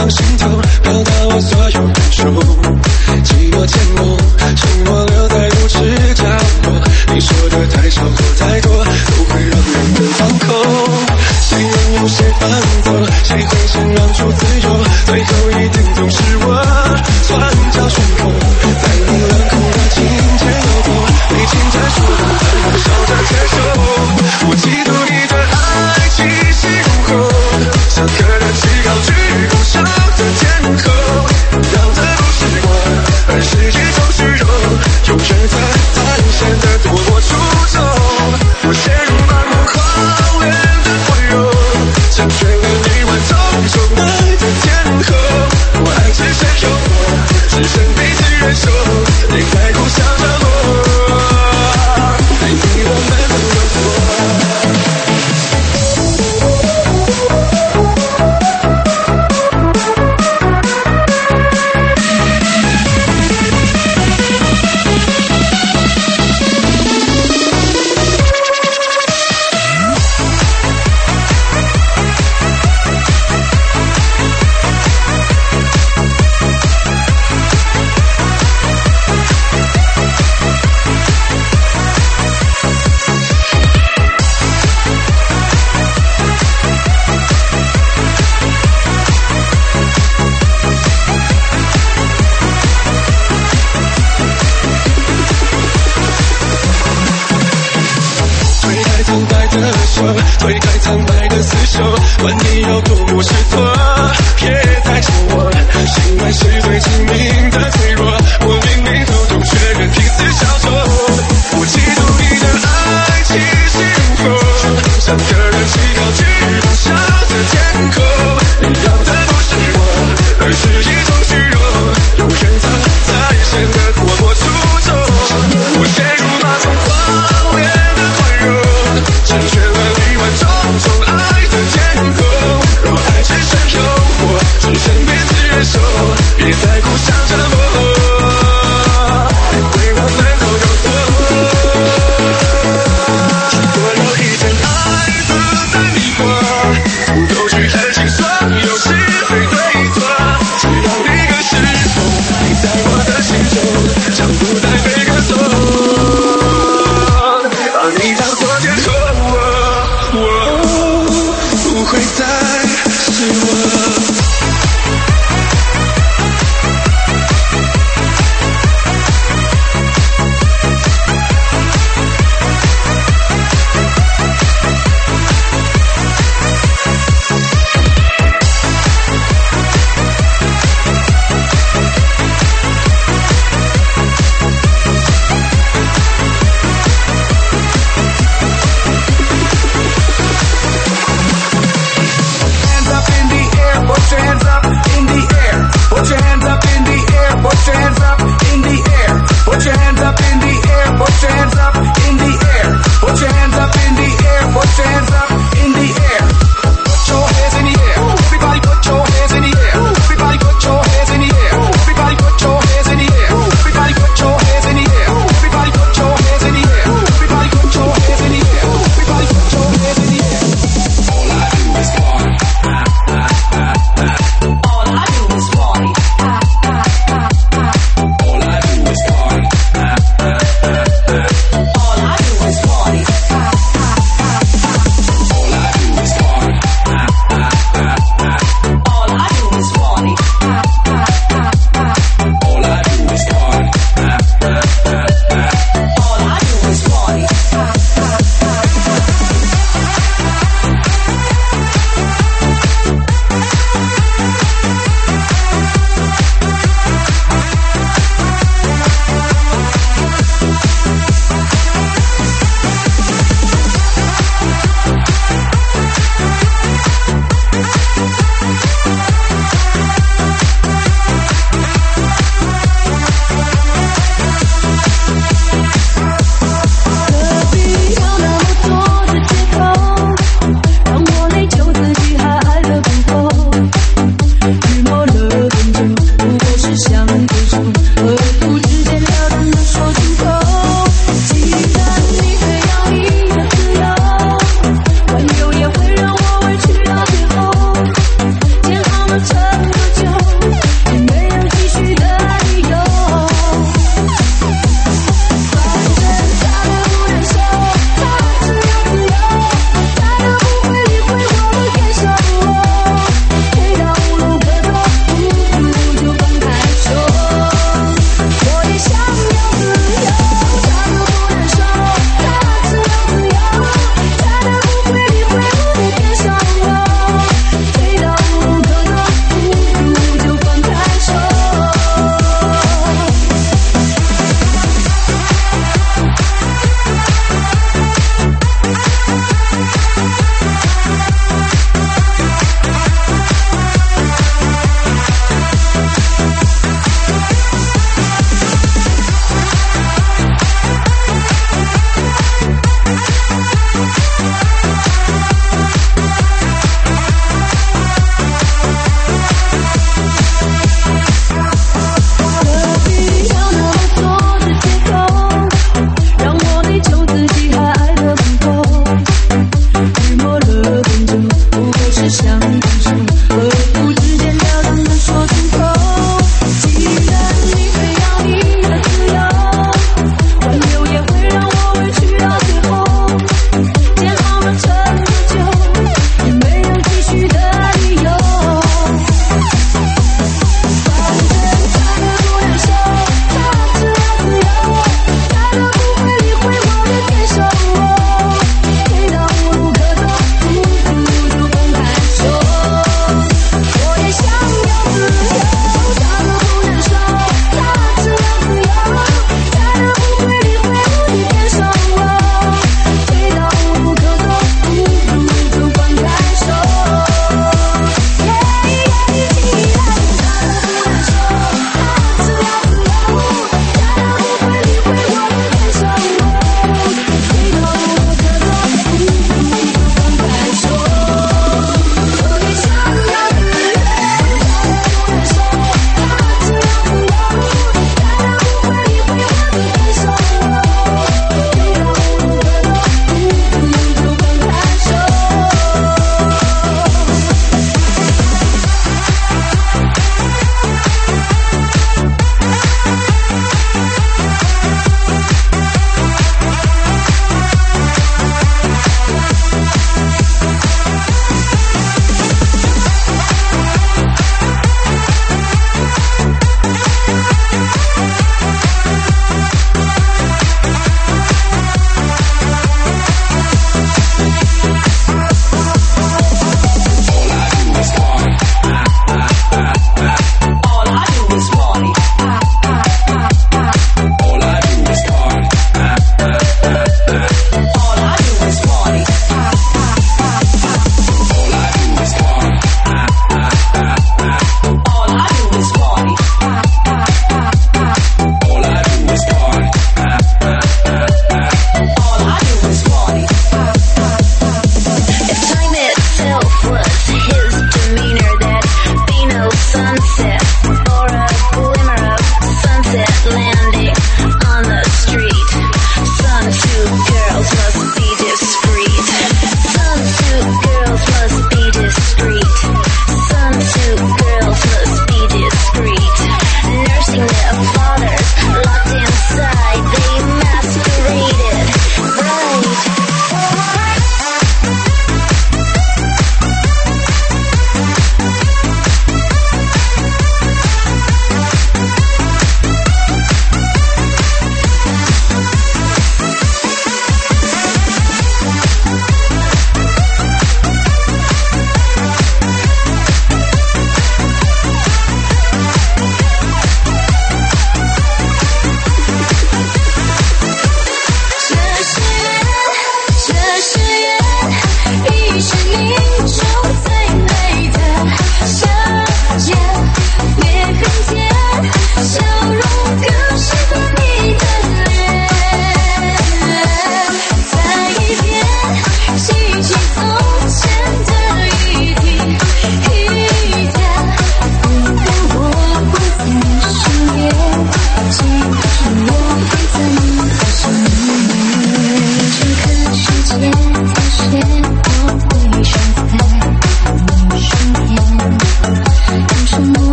藏心头，表达我所有感受。寂寞渐浓，沉默留在无知角落。你说的太少或太多，都会让人更惶恐。谁能有谁放走？谁会先让出自由？最后一定总是我，双脚悬空，在你冷酷的情节有过，被情债说的太阳笑着接受。我嫉妒你的爱气势如虹，像刻着极高举不上的天后，要的不是我，而是一种虚荣，有人在探险的躲我出走。我陷入盲目狂恋的温柔，成全了你万种宠爱的天后。我爱只剩诱惑，只剩彼此忍受，你在苦笑着我，爱你我们都有过。推开苍白的厮守，管你有多么失措，别再求我。心软是最致命的脆弱，我明明偷偷却任凭死消愁。我嫉妒你的爱气势如虹，像个人气高举不上的天空。你要的不是我，而是一种虚荣，有人在显得多么出众。我陷入麻木狂恋的宽容，成全了你万种宠爱的天后。若爱只剩诱惑，只剩彼此忍受，别再苦笑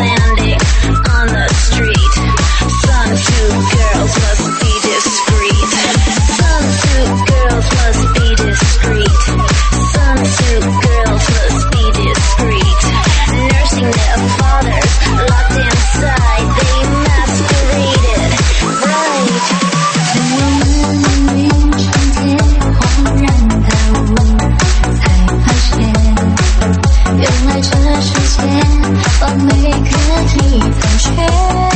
landing on the street. Some two girls must be discreet. Some two girls must be discreet. Some two girls must be discreet. Nursing their fathers locked inside, they masqueraded right. 在我们云窗前恍然大悟，才发现原来这世界完美可以残缺。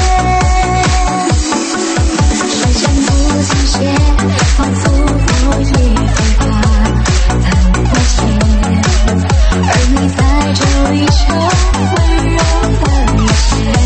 时间不曾歇，仿佛不已飞花繁华间，而你在这里就温柔了一些。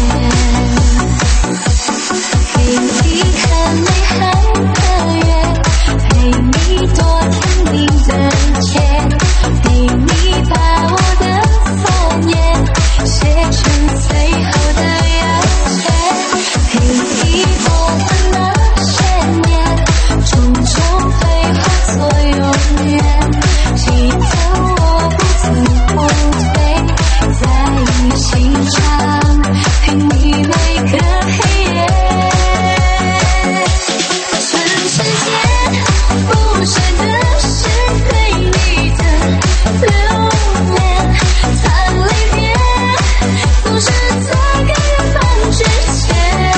陪你看美好的月，陪你多甜蜜的甜，陪你把我的思念写成最后的要诀，陪你过完那些年，终究会化作永远。记得我不曾后退，在你心上陪你每个黑夜。全世界不舍的是对你的留恋，擦泪点不是在该远方之前。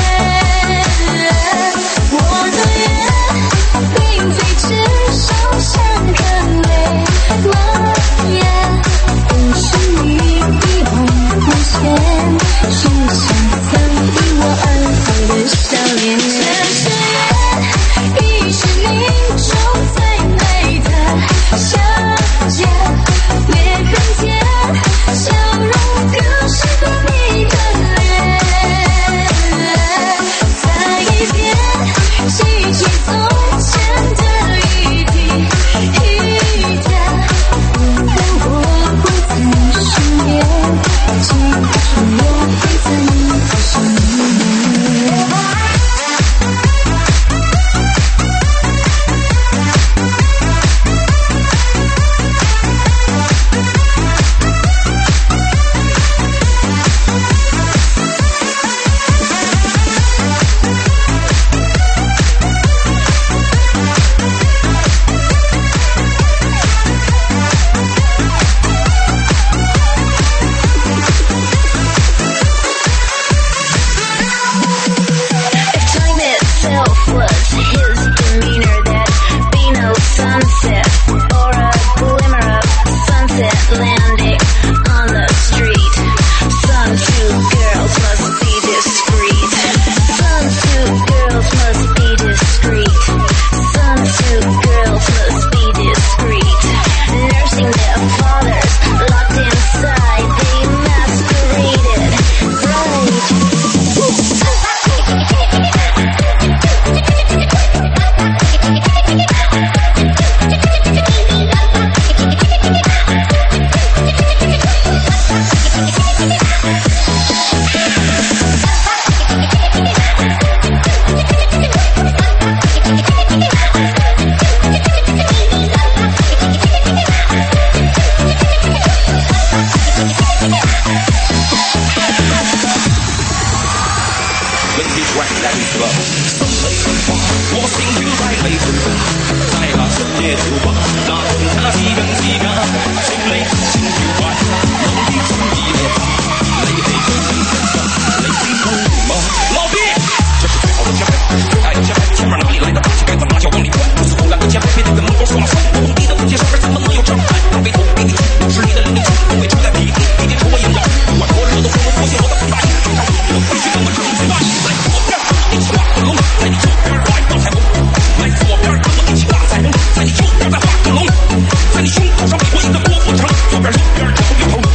我的愿并非只手相可泪落眼，更是你一往无前，是想曾因我而后的笑脸。全世界已是命中最美的小姐，别看见笑容更是对你的脸。再一遍记起从前的一滴一点，但我不在身边，记不住我会在你的身边。 If time itself was his demeanor, there'd be no sunset or a glimmer of sunset landing on the street. Some two girls must be discreet. Some two girls must be discreet. Some two girls must be discreet. Nursing their fathers locked inside, they masqueraded right. When he drank that he fell，生泪花，我心跳在泪中飞，在那深夜酒吧，那同他几更几更，心里心跳快，有啲中意我他，你係佢身上，你知道嗎？老弟，这是最好的前辈，最爱的前辈，前面哪里来的大气概，怎么就往里灌？不是胡乱的前辈，别对着目光说了算，我懂你的不接受，而怎么能有障碍？让背头比你粗，是你的领地，不会出在皮，一点仇我也要，不管多热都说我佛系我的自大，非常我必须跟我争最大，来左边跟我一起画个龙，在你右边画一道彩虹，来左边跟我一起画彩虹，在你右边再画个龙，在你胸口上绘一个郭富城，左边右边脚有头。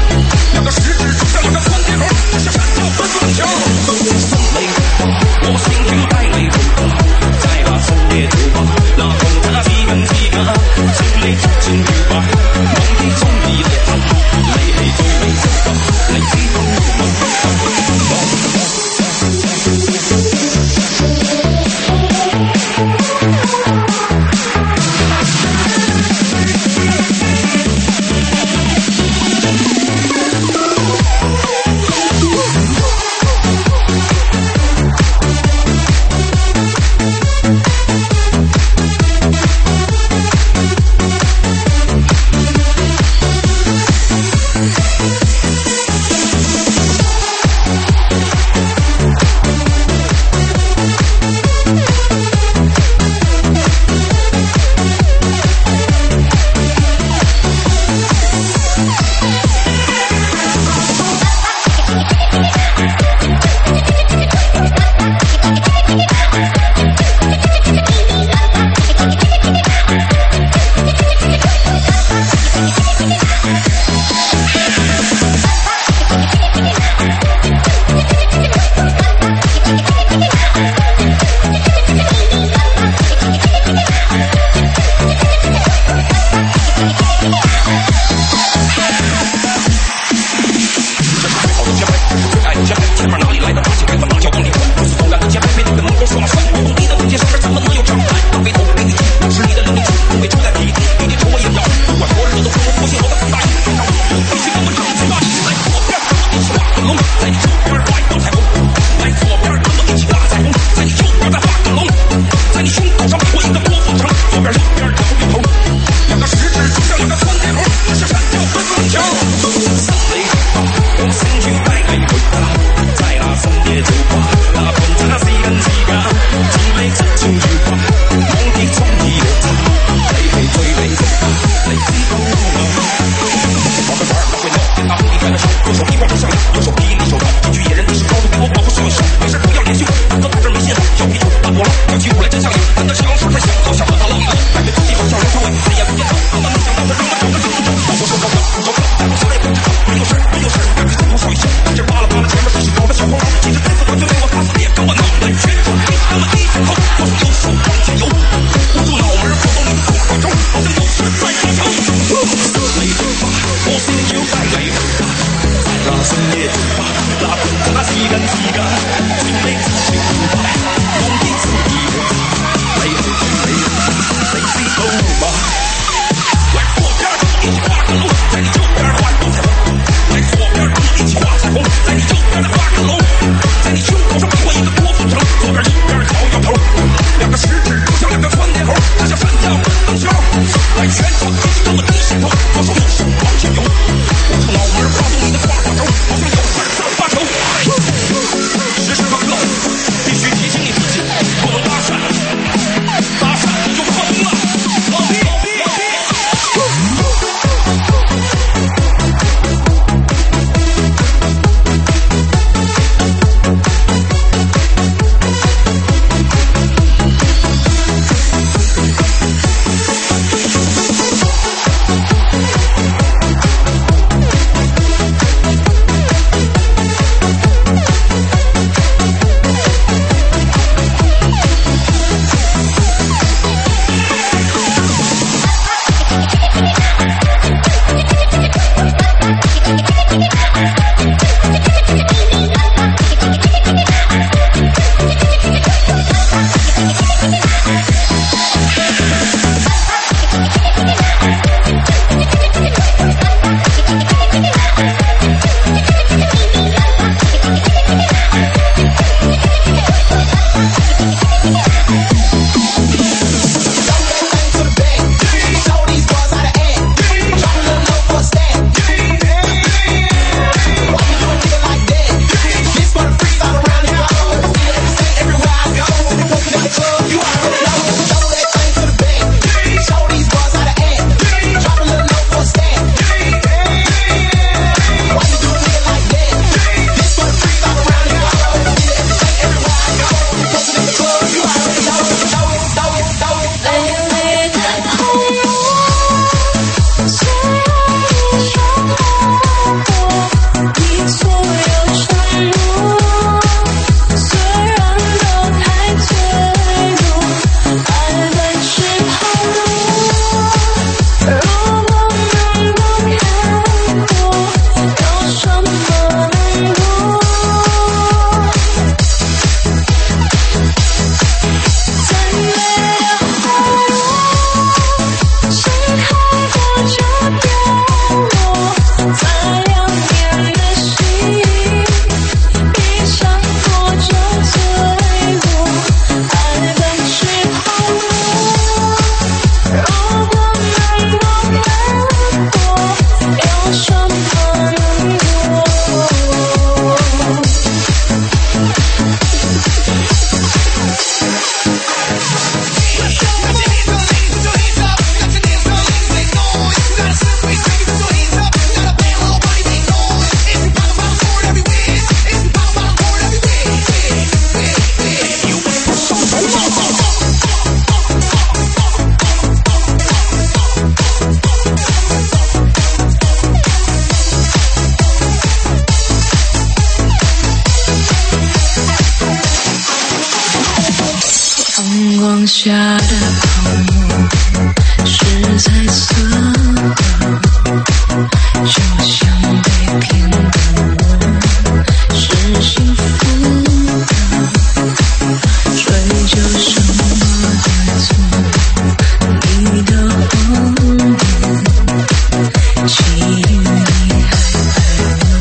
下的泡沫是彩色的，就像被骗的我是幸福的，追究什么的错，你的谎言，记忆里还在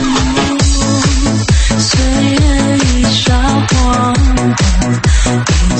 虽然已撒谎，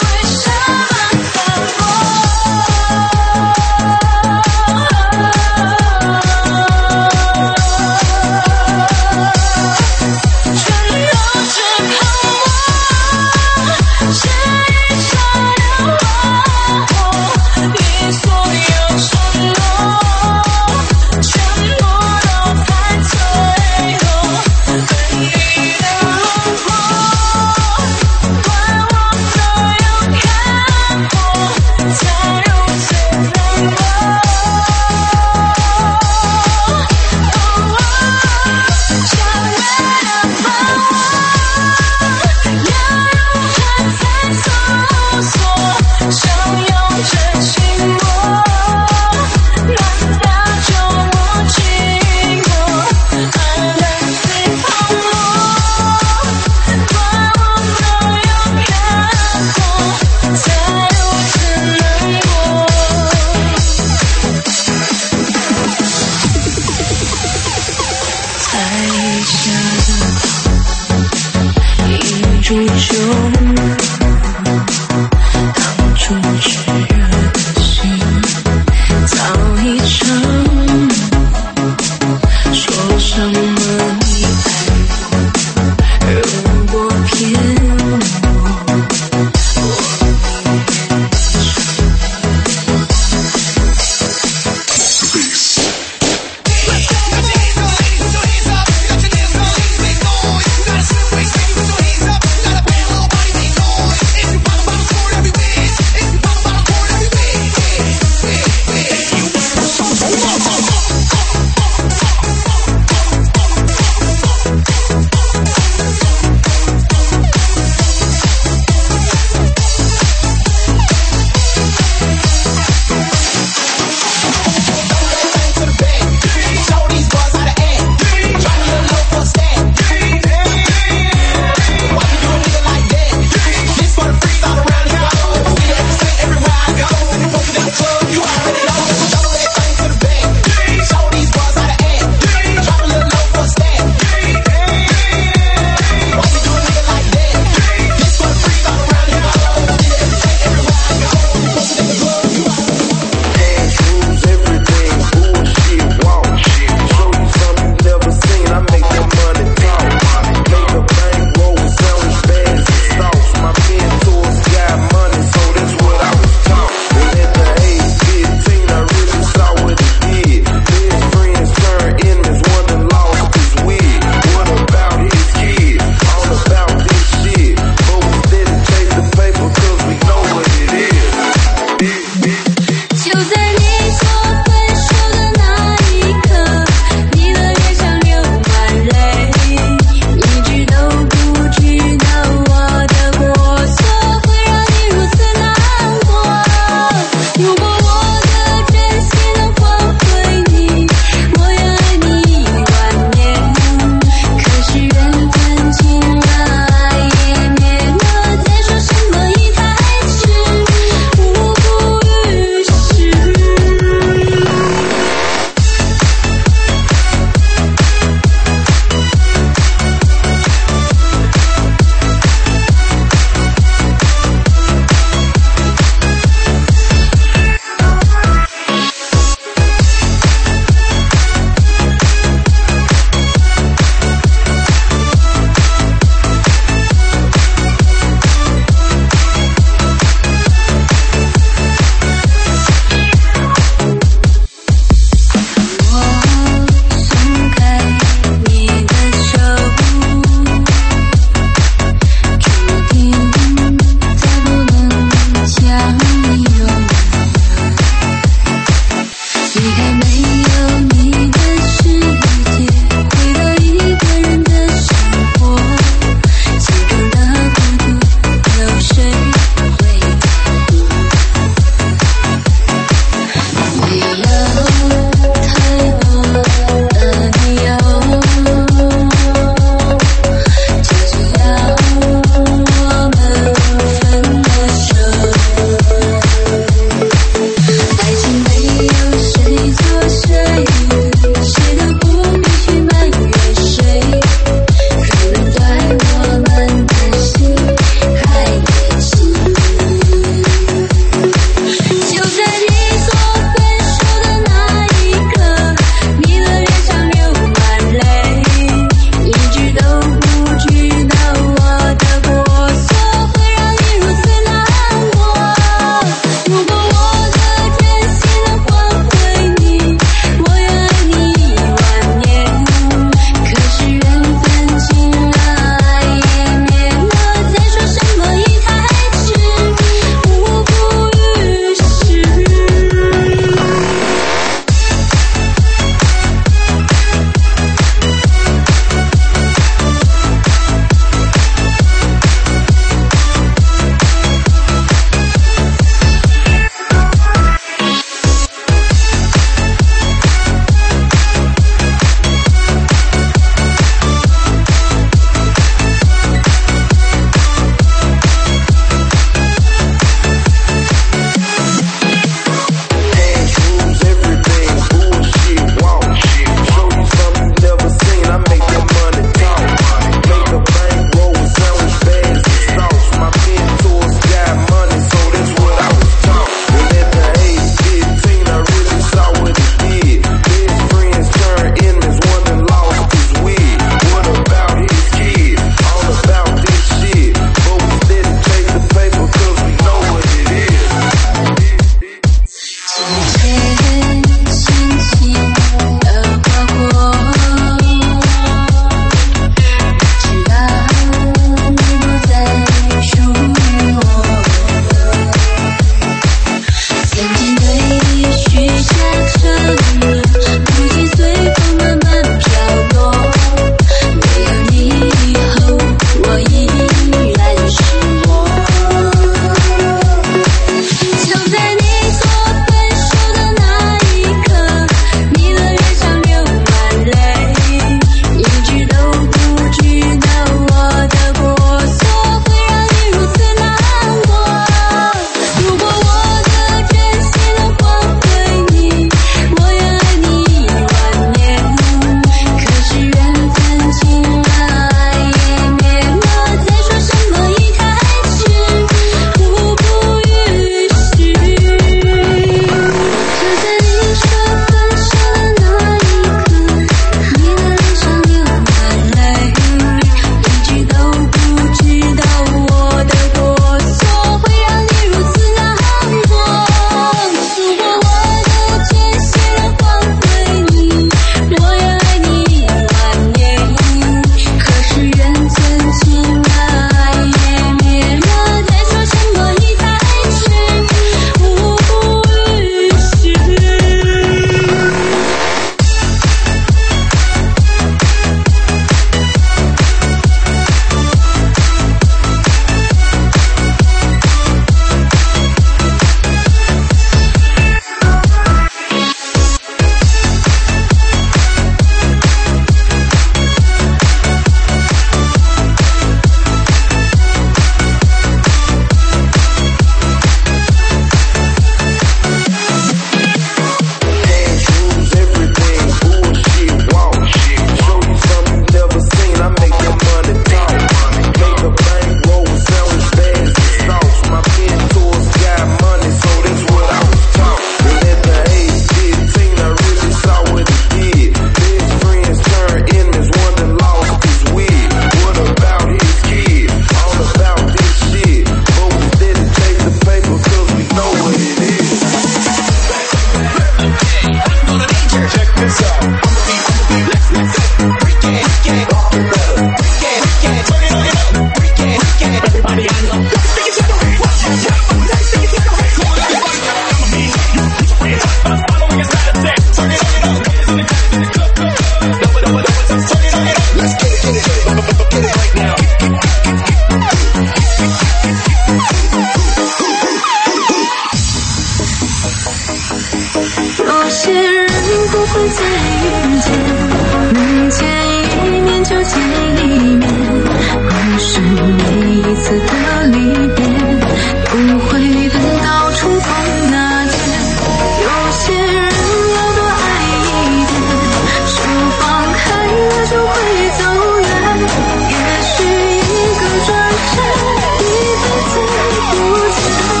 有些人不会再遇见，能见一面就见一面，不是每一次的离别都会等到重逢那天。有些人要多爱一点，手放开了就会走远，也许一个转身，一辈子不见。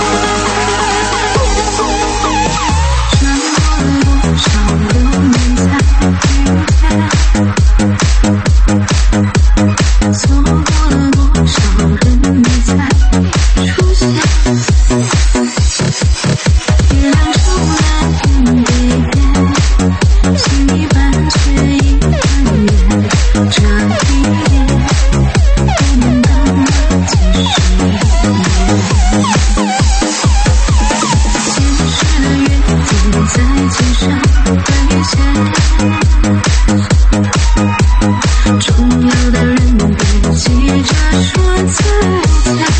少流年才遇见，错过了多少人你才出现，月亮出来天边边，心一半却一半远，这一夜我们等了几十年，现实的约定在肩上兑现，重要的人别急着说再见，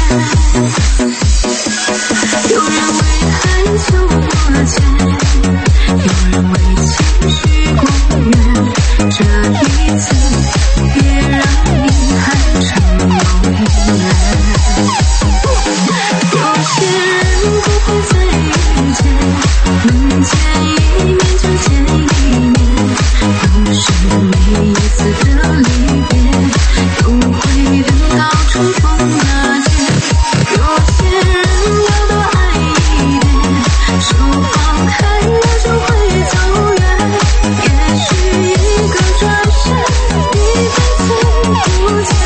有人为太久过钱，有人为情绪过远，这一次别让遗憾成永远。有些人不会再遇见，能见一面就见一面，不是每一次的离别都会等到重逢那天。有些人要多爱一点，手放开了就会走远，也许一个转身，一辈子不见。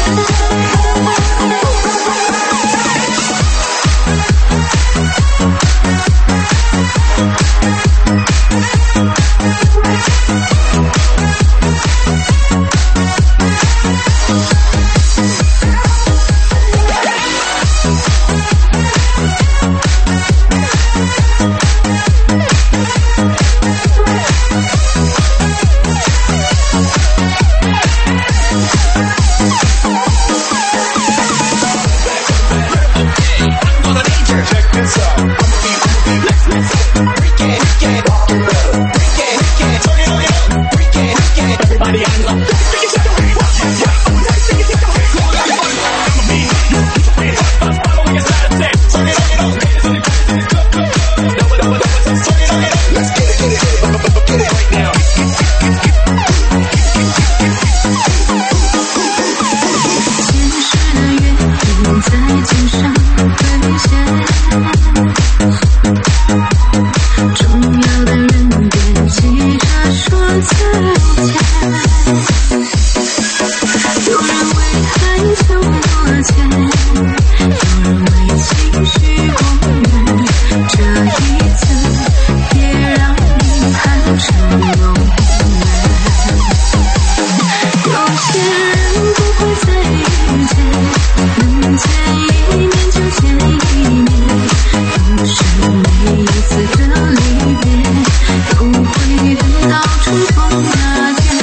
每一次的离别都会等到重逢那天。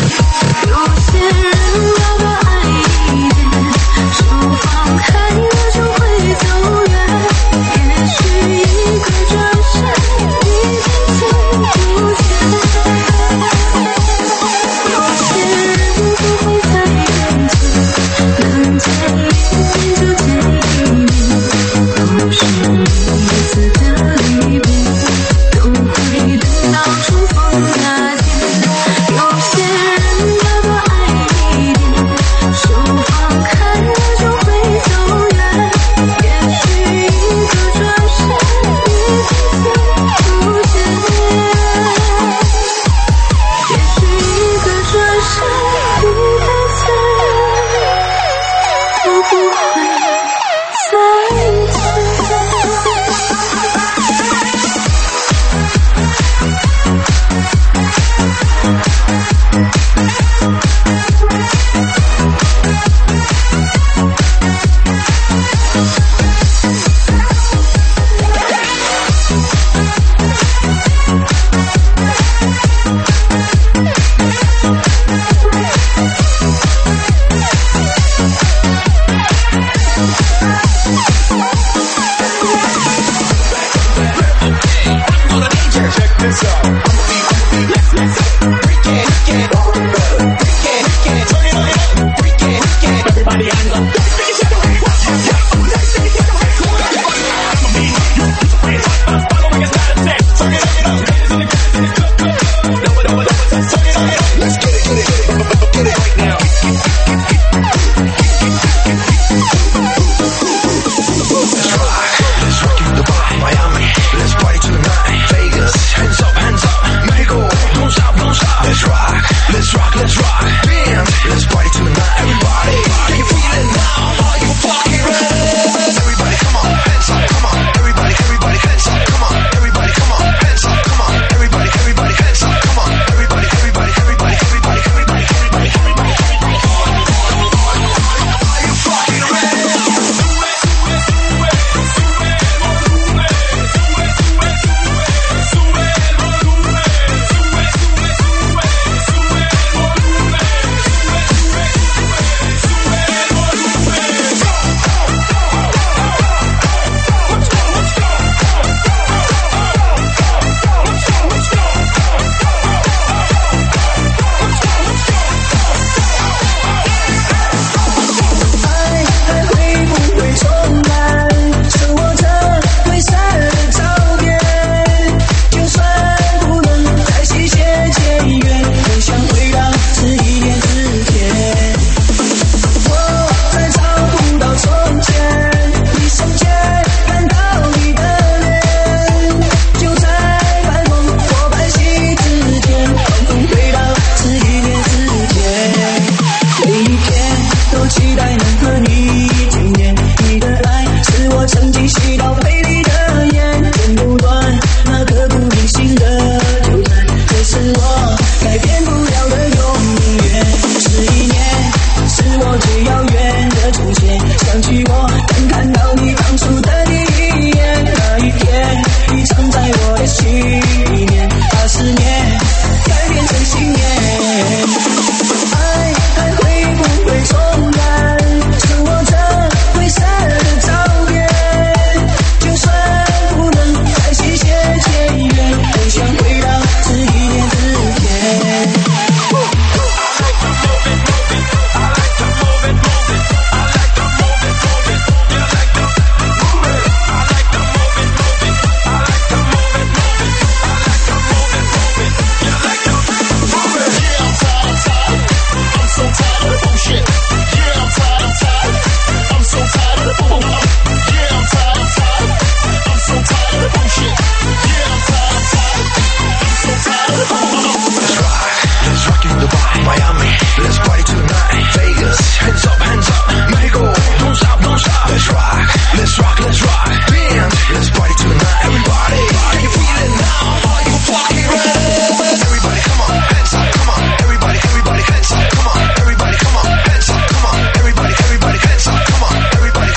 Dubai, Miami, let's party tonight. Vegas, hands up, Mexico, don't stop, let's rock, let's rock. Dance, let's party tonight. Everybody, can you feel it now? Are you fucking ready? Everybody, come on, hands up, come on. Everybody, hands up, come on. Everybody, come on, hands up, come on. Everybody, hands up, come on. Everybody.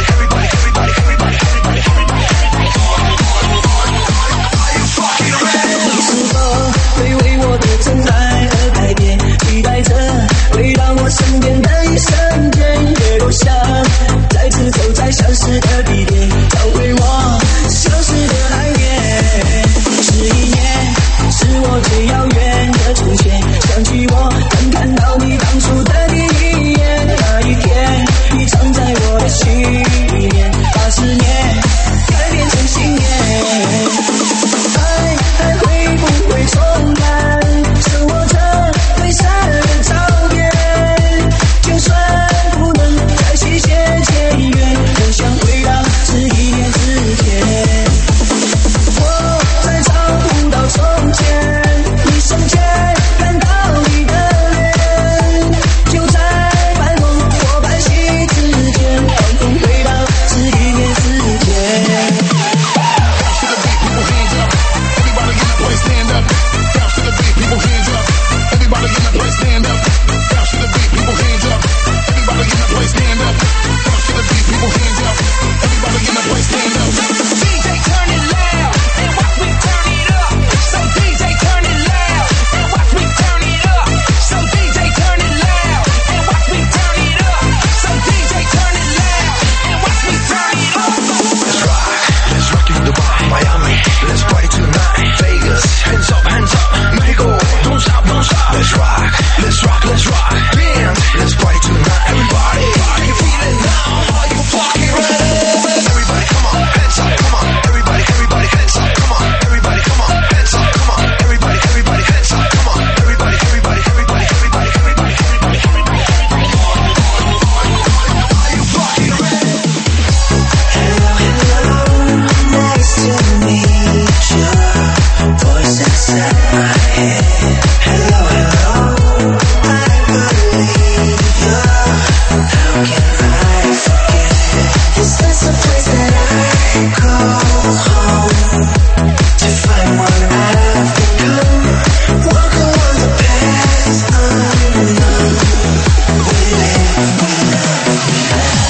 Are you fucking ready? 你是否会为我的真爱而改变？期待着回到我身边的一瞬间，也多想再次走在相识的地点，找回我消失的来源。11年是我最遥远的从前，想起我能看到你当初的第一眼，那一天你藏在我的心里面，80年改变成信念。爱还会不会重来？手握着褪色的照片，就算不能再续写前缘，都想回到11年之前。我再找不到从前，一瞬间看到你的脸，就在半梦或半醒之间，仿佛回到11年之前。 Stand up, bounce to the beat, people hands up. Everybody in the place stand up. Bounce to the beat, people hands up. Everybody in the place stand up. Bounce to the beat, people hands up. Everybody in the place stand up. DJ turn it loud and watch me turn it up. So DJ turn it loud and watch me turn it up. So DJ turn it loud and watch me turn it up. So DJ turn it loud and watch me turn it up. Let's rock in Dubai, Miami, let's party tonight. Vegas, hands up, Mexico, don't stop, let's rock, let's rock. Dance, let's party tonight. Everybody, can you feel it now? Are you fucking ready? Everybody, come on, hands up, come on. Everybody, hands up, come on. Everybody, come on, hands up, come on. Everybody, hands up, come on. Everybody. Are you fucking ready? Hello, nice to meet you. Voice inside my head. Hello, I believe you. How can I forget? Is this a place that I call home? To find what I've become. Walk along the path unknown. We live, we love, we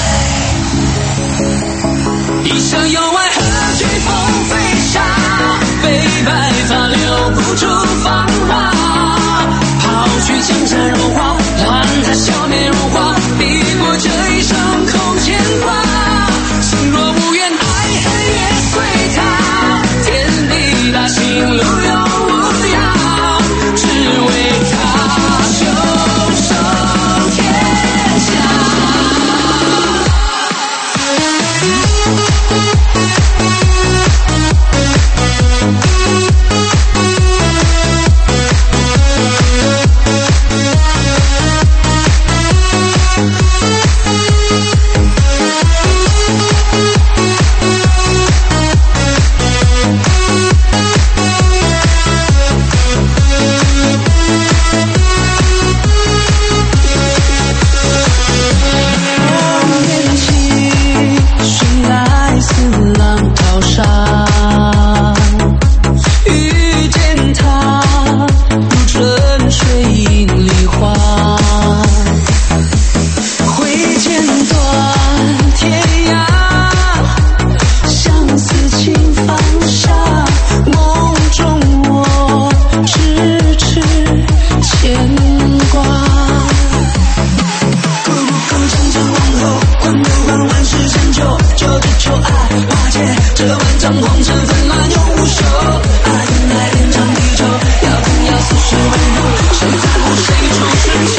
die. 一生有爱和飓风飞沙，被白发留不住芳华。抛去江山荣华，让它消灭如花，抵过这一生空牵挂。心若无缘，爱恨也随他，天地大，心路永无恙，只为他袖手天下。这万丈红尘纷乱又无休，爱恨爱恋长地久，要痛要死是温柔，谁在乎谁出谁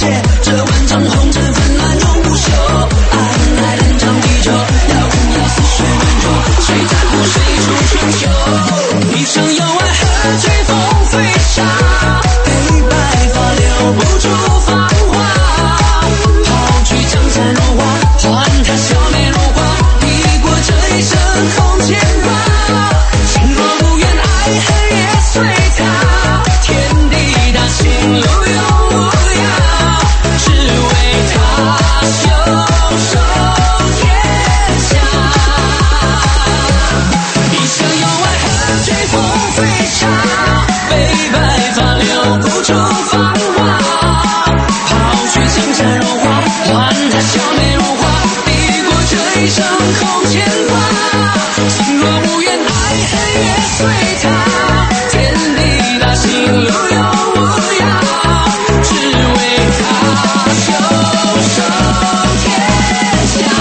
切，这万丈红尘纷乱永不休。爱人长地久，要恨要似水轮流，谁在乎谁处春秋？一生有爱何惧风飞沙，黑白发留不住芳华。抛去江山如画，还他笑面如花，抵过这一生空牵挂。心若无缘，爱恨也随他，天地大，心路永无涯，只为他袖手天下。一生有爱何惧风飞沙，悲白发留不住芳华。抛去江山如画，还他笑面如花，抵过这一生空牵挂。心若无缘，爱恨也随他，天地大，心路永无涯，只为他袖手天下。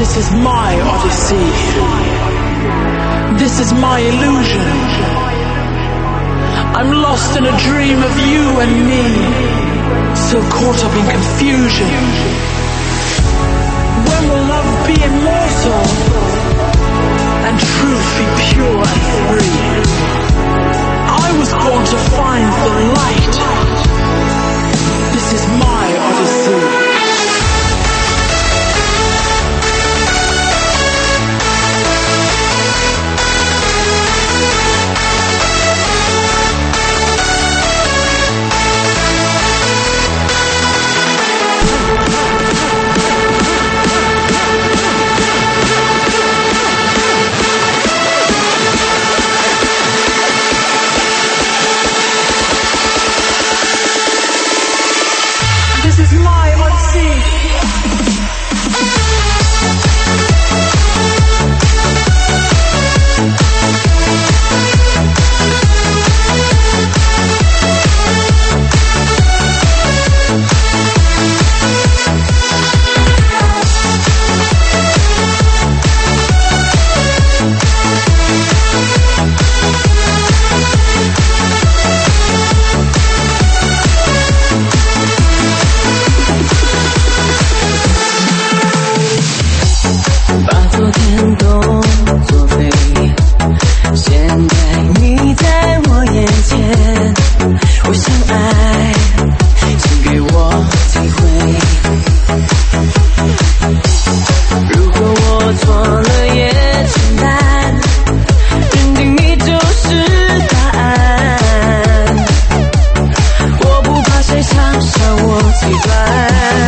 This is my odyssey. This is my illusion. I'm lost in a dream of you and me, so caught up in confusion. When will love be immortal and truth be pure and free? I was born to find the light. This is my odyssey. 我不怕谁嘲笑我奇怪。